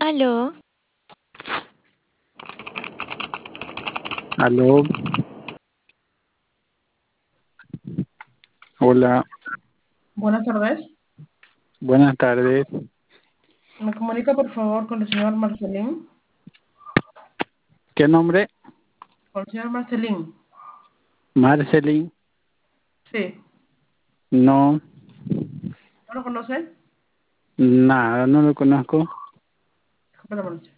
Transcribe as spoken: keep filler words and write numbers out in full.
Aló, Aló, hola, Buenas tardes. buenas tardes. Me comunica por favor con el señor Marcelín. ¿Qué nombre? Con el señor Marcelín. Marcelín. Sí. No, ¿No lo conoce? nada, no lo conozco. Buenas noches.